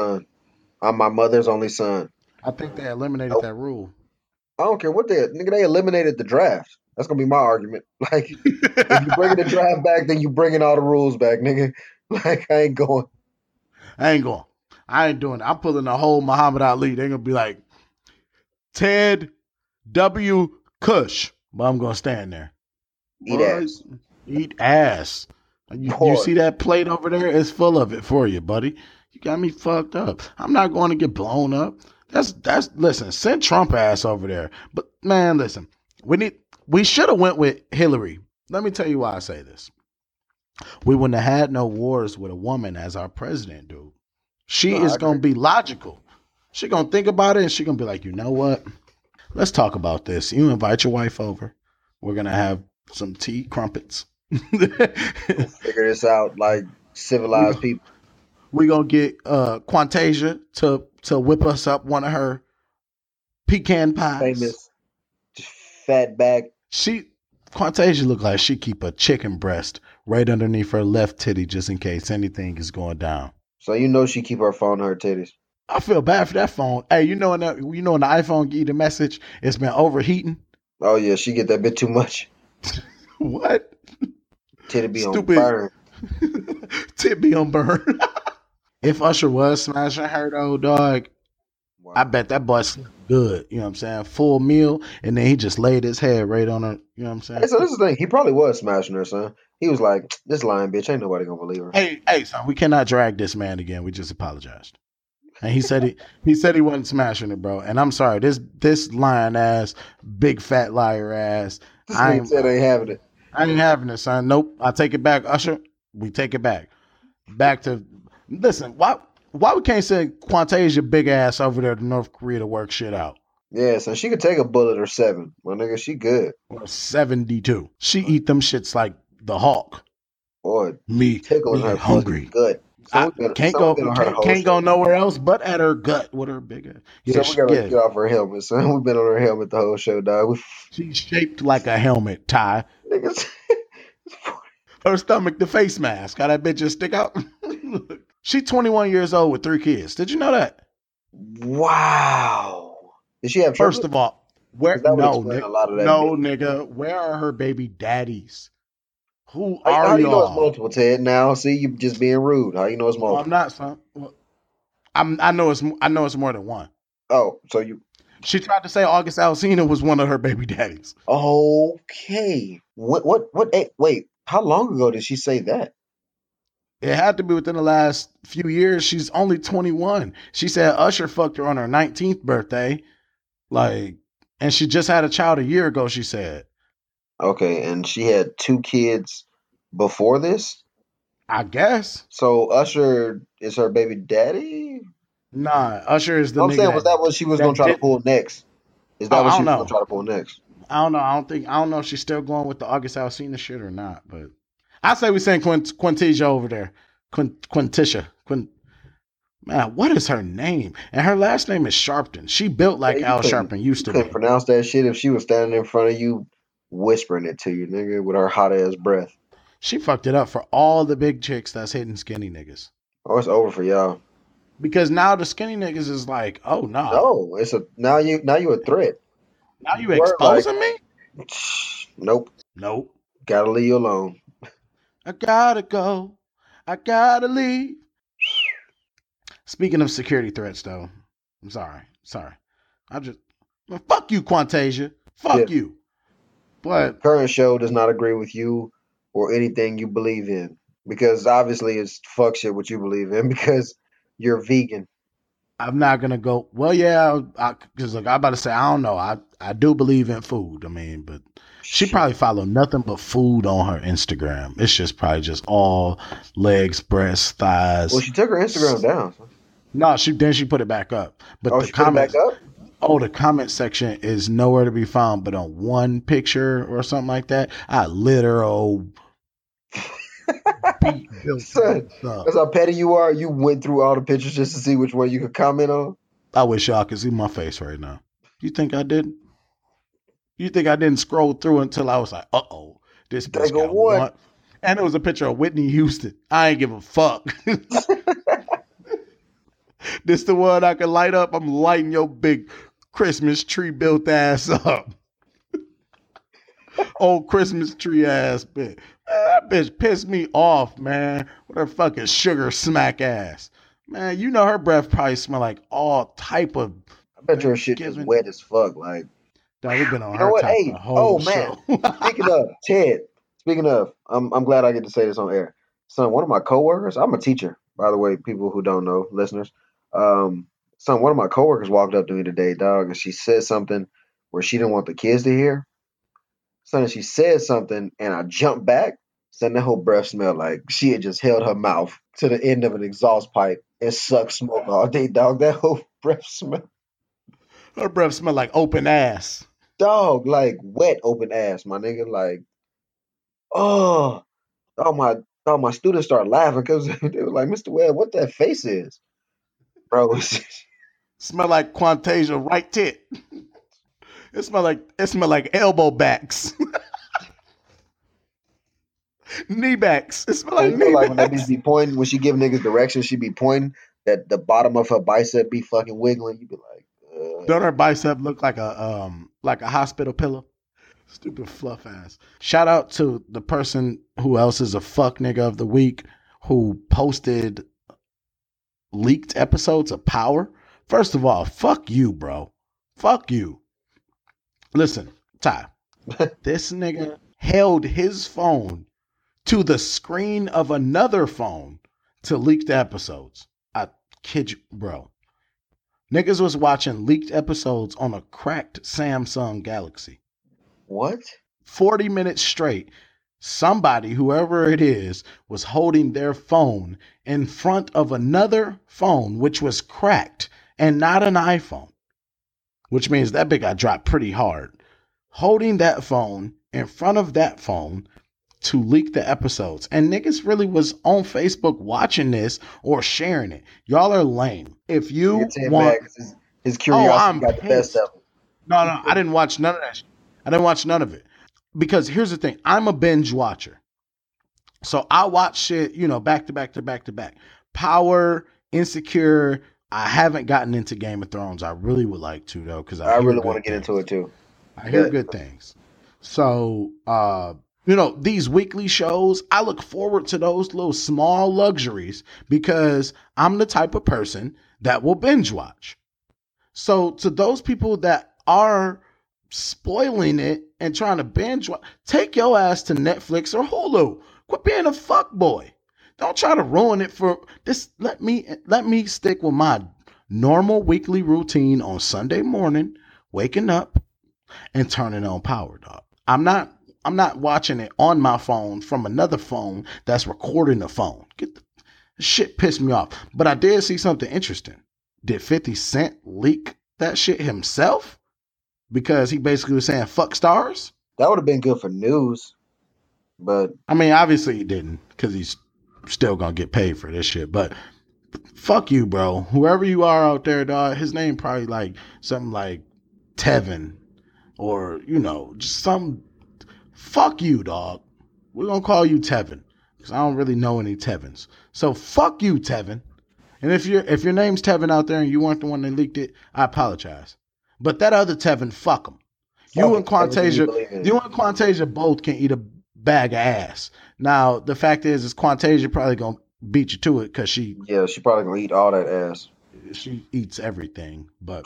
my mother's only son. I think they eliminated that rule. I don't care what they eliminated the draft. That's gonna be my argument. Like, if you bringing the draft back, then you bringing all the rules back, nigga. Like, I ain't going. I ain't doing it. I'm pulling the whole Muhammad Ali. They're going to be like, Ted W. Kush. But I'm going to stand there. Eat ass. You see that plate over there? It's full of it for you, buddy. You got me fucked up. I'm not going to get blown up. Listen, send Trump ass over there. But, man, listen. We should have went with Hillary. Let me tell you why I say this. We wouldn't have had no wars with a woman as our president, dude. She is going to be logical. She's going to think about it and she's going to be like, you know what? Let's talk about this. You invite your wife over. We're gonna have some tea, crumpets. Figure this out like civilized people. We're gonna get Quantasia to whip us up one of her pecan pies. Famous fat back. Quantasia look like she keep a chicken breast right underneath her left titty just in case anything is going down. So you know she keep her phone on her titties. I feel bad for that phone. Hey, you know when the iPhone give you the message, it's been overheating. Oh yeah, she get that bit too much. What? Titty be on burn. Titty be on burn. If Usher was smashing her though, dog, wow. I bet that boy slept good. You know what I'm saying? Full meal, and then he just laid his head right on her. You know what I'm saying? Hey, so this is the thing. He probably was smashing her, son. He was like, "This lying bitch, ain't nobody gonna believe her." Hey, son, we cannot drag this man again. We just apologized. And he said he wasn't smashing it, bro. And I'm sorry, this lying ass, big fat liar ass. I said I ain't having it. I ain't having it, son. Nope. I take it back, Usher. We take it back. Back to listen. Why we can't send Quantasia big ass over there to North Korea to work shit out? Yeah, so she could take a bullet or 7. My nigga, she good. Or 72. She eat them shits like the Hawk. Boy, me her hungry. Good. So can't go nowhere else but at her gut with her bigger. Yeah, so we gotta get off her helmet, son. We've been on her helmet the whole show, dog. She's shaped like a helmet, Ty. Her stomach, the face mask. How that bitch just stick out? She 21 years old with 3 kids. Did you know that? Wow. Did she have triplets? First of all, nigga, where are her baby daddies? Who are how y'all? You know it's multiple, Ted? Now, see, you just being rude. How you know it's multiple? Well, I'm not, son. Well, I know it's more than one. Oh, so you? She tried to say August Alsina was one of her baby daddies. Okay. What? Wait. How long ago did she say that? It had to be within the last few years. She's only 21. She said Usher fucked her on her 19th birthday. And she just had a child a year ago, she said. Okay, and she had 2 kids before this? I guess. So Usher is her baby daddy? Nah, Usher is the nigga. I'm saying, was that what she was going to try to pull next? Is that what she was going to try to pull next? I don't know. I don't know if she's still going with the August Alsina shit or not, but I say we send Quantasia over there. Quintisha. Man, what is her name? And her last name is Sharpton. She built like Al Sharpton used to be. Couldn't pronounce that shit if she was standing in front of you whispering it to you, nigga, with her hot ass breath. She fucked it up for all the big chicks that's hitting skinny niggas. Oh, it's over for y'all. Because now the skinny niggas is like, oh no. No, it's now you a threat. Now you exposing me? Nope. Gotta leave you alone. I gotta go. I gotta leave. Speaking of security threats, though, I'm sorry. Fuck you, Quantasia. Fuck you. But current show does not agree with you or anything you believe in, because obviously it's fuck shit what you believe in because you're vegan. I'm not gonna go. Well, yeah, because I'm about to say I don't know. I do believe in food. I mean, but she probably follow nothing but food on her Instagram. It's just probably just all legs, breasts, thighs. Well, she took her Instagram down. No, she put it back up. But she put it back up? The comment section is nowhere to be found but on one picture or something like that. I literal Son, that's how petty you are. You went through all the pictures just to see which one you could comment on. I wish y'all could see my face right now. You think I didn't? You think I didn't scroll through until I was like, uh-oh, this bitch got one. And it was a picture of Whitney Houston. I ain't give a fuck. This the one I can light up. I'm lighting your big Christmas tree built ass up. Old Christmas tree ass bitch. Man, that bitch pissed me off, man. With her fucking sugar smack ass. Man, you know her breath probably smell like all type of. I bet your shit is wet as fuck. Like, we've been on her top the whole show. Speaking of Ted, I'm glad I get to say this on air. Son, one of my coworkers, I'm a teacher, by the way, people who don't know, listeners. One of my coworkers walked up to me today, dog, and she said something where she didn't want the kids to hear. Son, she said something, and I jumped back. Son, that whole breath smelled like she had just held her mouth to the end of an exhaust pipe and sucked smoke all day, dog. That whole breath smell. Her breath smell like open ass. Dog, like wet open ass, my nigga. Like, all my students started laughing because they were like, Mr. Webb, what that face is? Bro, smell like Quantasia right tit. It smell like elbow backs. Knee backs. It smell like knee like backs. when that bitch be pointing, when she give niggas directions, she be pointing that the bottom of her bicep be fucking wiggling. You be like, don't her bicep look like a hospital pillow? Stupid fluff ass. Shout out to the person who else is a fuck nigga of the week who posted leaked episodes of Power. First of all, fuck you, bro. Fuck you. Listen, Ty, this nigga held his phone to the screen of another phone to leak the episodes. I kid you, bro. Niggas was watching leaked episodes on a cracked Samsung Galaxy. What? 40 minutes straight. Somebody, whoever it is, was holding their phone in front of another phone, which was cracked and not an iPhone, which means that bitch got dropped pretty hard. Holding that phone in front of that phone to leak the episodes. And niggas really was on Facebook watching this or sharing it. Y'all are lame. If you want... His curiosity got the best of him. No, I didn't watch none of that shit. I didn't watch none of it. Because here's the thing. I'm a binge watcher. So I watch shit, back to back to back to back. Power, Insecure. I haven't gotten into Game of Thrones. I really would like to, though, because I really want to get into it, too. I hear good things. So, these weekly shows, I look forward to those little small luxuries because I'm the type of person that will binge watch. So to those people that are spoiling it and trying to binge watch, take your ass to Netflix or Hulu. Quit being a fuck boy. Don't try to ruin it for this. Let me stick with my normal weekly routine on Sunday morning, waking up and turning on Power, dog. I'm not watching it on my phone from another phone that's recording the phone. Shit pissed me off. But I did see something interesting. Did 50 Cent leak that shit himself? Because he basically was saying fuck stars? That would have been good for news. But I mean, obviously he didn't, because he's still gonna get paid for this shit. But fuck you, bro. Whoever you are out there, dog, his name probably like something like Tevin or, just some. Fuck you, dog. We're gonna call you Tevin because I don't really know any Tevins. So fuck you, Tevin. And if your name's Tevin out there and you weren't the one that leaked it, I apologize. But that other Tevin, fuck him. You and Quantasia both can eat a bag of ass. Now the fact is Quantasia probably gonna beat you to it because she probably gonna eat all that ass. She eats everything, but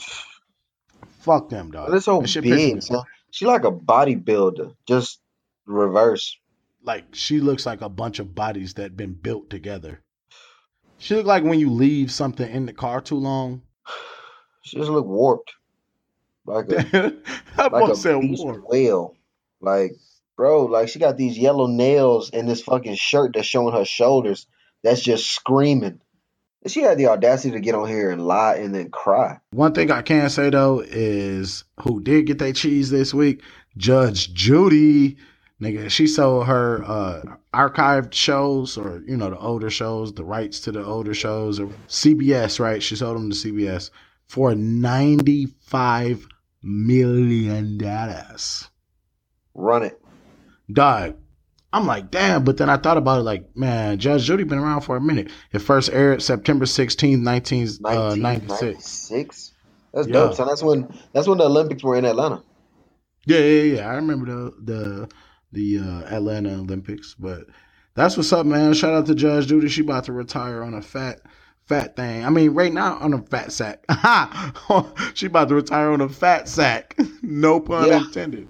fuck them, dog. But it's so big, son. She like a bodybuilder, just reverse. Like she looks like a bunch of bodies that been built together. She look like when you leave something in the car too long. She just look warped. Like a beast whale. Like, bro, like she got these yellow nails in this fucking shirt that's showing her shoulders. That's just screaming. She had the audacity to get on here and lie and then cry. One thing I can say, though, is who did get their cheese this week? Judge Judy. Nigga, she sold her archived shows or, the older shows, the rights to the older shows. Or CBS, right? She sold them to CBS for $95 million. Run it. Dog. I'm like, damn, but then I thought about it like, man, Judge Judy been around for a minute. It first aired September 16th, 1996. That's dope. So that's when the Olympics were in Atlanta. Yeah. I remember the Atlanta Olympics, but that's what's up, man. Shout out to Judge Judy. She about to retire on a fat thing. I mean, right now on a fat sack. She about to retire on a fat sack. No pun intended.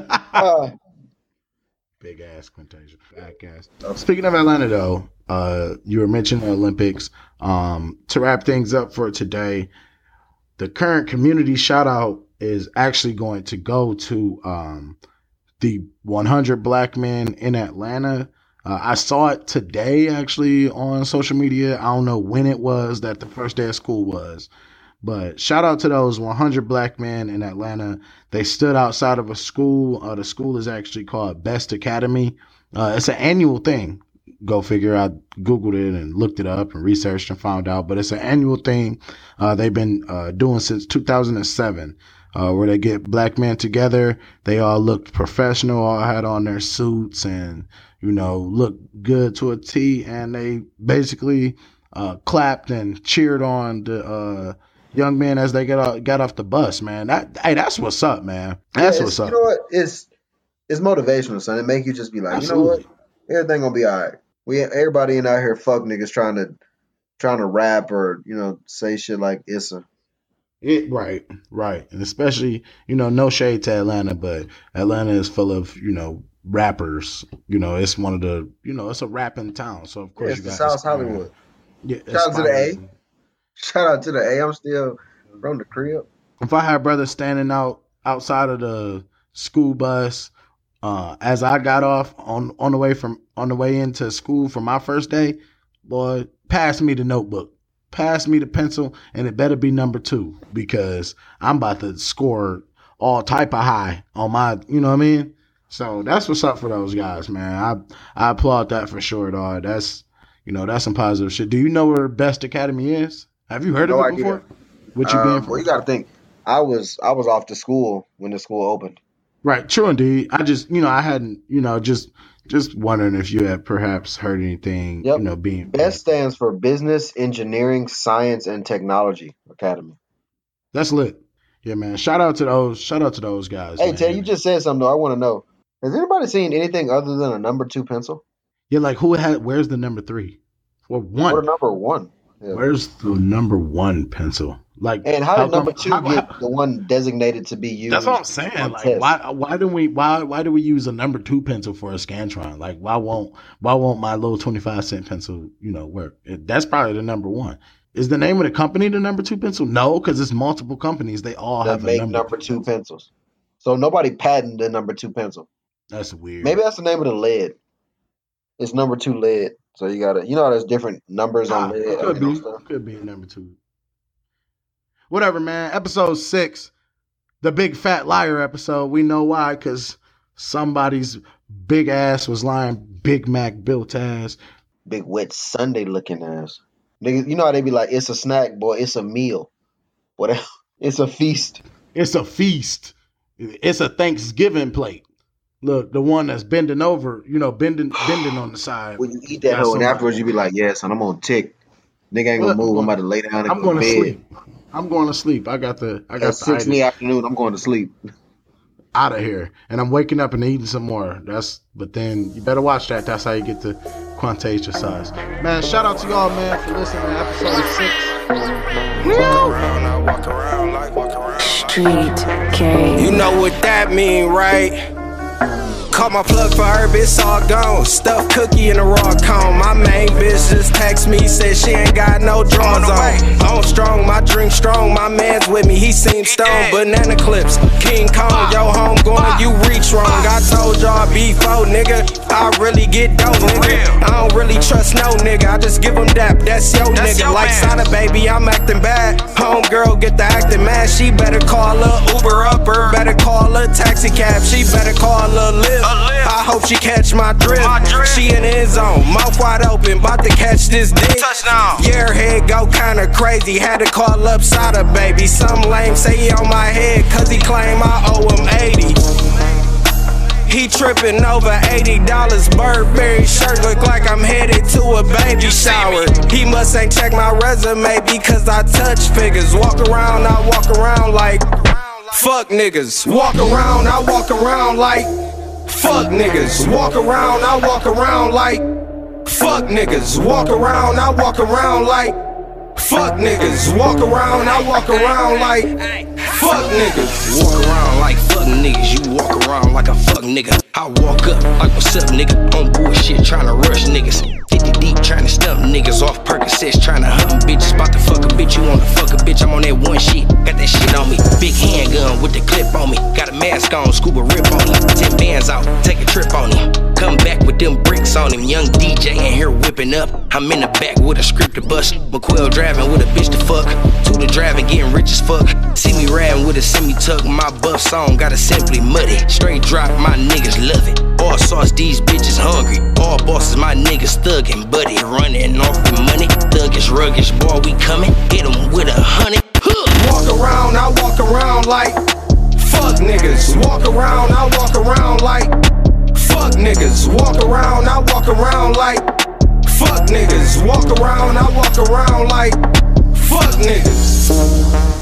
Big ass Quantasia. Back ass. Speaking of Atlanta, though, you were mentioning the Olympics. To wrap things up for today, the current community shout out is actually going to go to the 100 Black Men in Atlanta. I saw it today, actually, on social media. I don't know when it was that the first day of school was, But shout out to those 100 black men in Atlanta. They stood outside of a school. The school is actually called Best Academy. It's an annual thing. Go figure. I Googled it and looked it up and researched and found out. But it's an annual thing they've been doing since 2007, where they get black men together. They all looked professional, all had on their suits and, looked good to a T. And they basically clapped and cheered on the young men as they got off the bus, man. That's what's up, man. That's what's up. You know what? It's motivational, son. It make you just be like, Absolutely. You know what? Everything gonna be all right. Everybody in out here fuck niggas trying to rap or, say shit like Issa. Right. And especially, no shade to Atlanta, but Atlanta is full of, rappers. It's one of the, it's a rapping town. So of course it's the South Hollywood. Yeah. Shout out to the A. Shout out to the A. I'm still from the crib. If I had brothers standing outside of the school bus, as I got off on the way into school for my first day, boy, pass me the notebook, pass me the pencil, and it better be number 2 because I'm about to score all type of high on my, you know what I mean? So that's what's up for those guys, man. I applaud that for sure, dog. That's some positive shit. Do you know where Best Academy is? Have you heard of it before? What you been for? Well, you got to think. I was off to school when the school opened. Right, true indeed. I just, I hadn't, just wondering if you had perhaps heard anything, being BEST stands for Business, Engineering, Science, and Technology Academy. That's lit. Yeah, man. Shout out to those guys. Hey, man. Ted, you just said something though. I want to know. Has anybody seen anything other than a number 2 pencil? Yeah, like where's the number 3? Or 1? Or number 1? Yeah. Where's the number 1 pencil? Like, and how did number 2 get the one designated to be used? That's what I'm saying. Like, why do we use a number 2 pencil for a Scantron? Like, why won't my little 25-cent pencil, work? That's probably the number 1. Is the name of the company the number 2 pencil? No, because it's multiple companies. They all have make number 2 pencils. So nobody patented the number 2 pencil. That's weird. Maybe that's the name of the lead. It's number 2 lead. So you gotta, there's different numbers on lead. Could be number 2. Whatever, man. Episode 6, the Big Fat Liar episode. We know why, because somebody's big ass was lying. Big Mac built ass. Big wet Sunday looking ass. Niggas, you know how they be like, it's a snack, boy. It's a meal. Whatever. It's a feast. It's a feast. It's a Thanksgiving plate. Look, the one that's bending over, bending on the side. When you eat that hoe, and afterwards you be like, yeah, son, I'm on tick. Nigga ain't gonna move. I'm about to lay down and I'm going to sleep. I'm going to sleep. I got At 6 in the afternoon, I'm going to sleep. Out of here. And I'm waking up and eating some more. But then you better watch that. That's how you get the Quantasia size. Man, shout out to y'all, man, for listening to episode 6. Street King. You know what that mean, right? Caught my plug for herb, it's all gone. Stuffed cookie in a raw cone. My main bitch just text me, said she ain't got no drawers on. I'm strong, my drink strong. My man's with me, he seems stoned. Banana clips, King Kong, yo home going, you reach wrong. I told y'all before, nigga, I really get dope, nigga. I don't really trust no nigga, I just give him dap. That's your nigga, like Sada, baby, I'm acting bad. Homegirl get the acting mad, she better call her Uber upper. Better call her taxi cab, she better call her Lyft. I hope she catch my drift. She in the end zone, mouth wide open, about to catch this dick. Yeah, her head go kinda crazy, had to call up Sada, baby. Some lame say he on my head, cause he claim I owe him 80. He tripping over $80. Burberry shirt look like I'm headed to a baby shower. He must ain't check my resume because I touch figures. Walk around, I walk around like fuck niggas. Walk around, I walk around like fuck niggas. Walk around, I walk around like fuck niggas. Walk around, I walk around like fuck niggas. Walk around, I walk around like fuck niggas. Walk around like fuck niggas. You walk around like a fuck nigga. I walk up like what's up nigga. On bullshit tryna rush niggas. 50 deep tryna stump niggas off Percocets tryna hunt bitches. About to fuck a bitch, you wanna fuck a bitch. I'm on that one shit, got that shit on me. Big handgun with the clip on me. Got a mask on, scuba rip on him. 10 bands out, take a trip on him. Come back with them bricks on call him Young DJ, and here whipping up. I'm in the back with a script to bust. McQuell driving with a bitch to fuck. Tuda driving, getting rich as fuck. See me riding with a semi-tuck. My buff song got a simply muddy. Straight drop, my niggas love it. All sauce, these bitches hungry. All bosses, my niggas thuggin'. Buddy running off the money. Thuggish, ruggish, boy, we coming. Hit 'em with 100. Walk around, I walk around like fuck niggas. Walk around, I walk around like fuck niggas. Walk around, I walk around like fuck niggas. Walk around, I walk around like fuck niggas.